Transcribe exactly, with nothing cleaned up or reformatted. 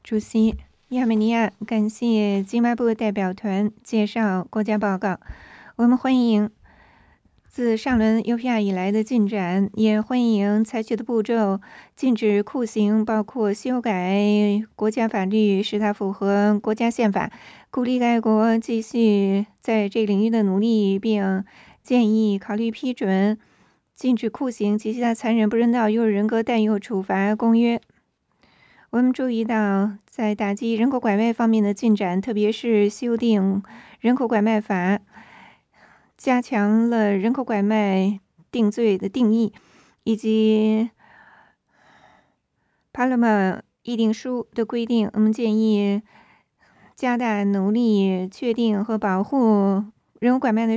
主席，亚美尼亚感谢津巴布韦代表团介绍国家报告。我们欢迎自上轮 U P R 以来的进展，也欢迎采取的步骤，禁止酷刑，包括修改国家法律，使它符合国家宪法，鼓励该国继续在这领域的努力，并建议考虑批准禁止酷刑及其他残忍、不人道、有人格待遇处罚公约。我们注意到，在打击人口拐卖方面的进展，特别是修订人口拐卖法，加强了人口拐卖定罪的定义，以及帕勒马议定书的规定。我们建议加大努力，确定和保护人口拐卖的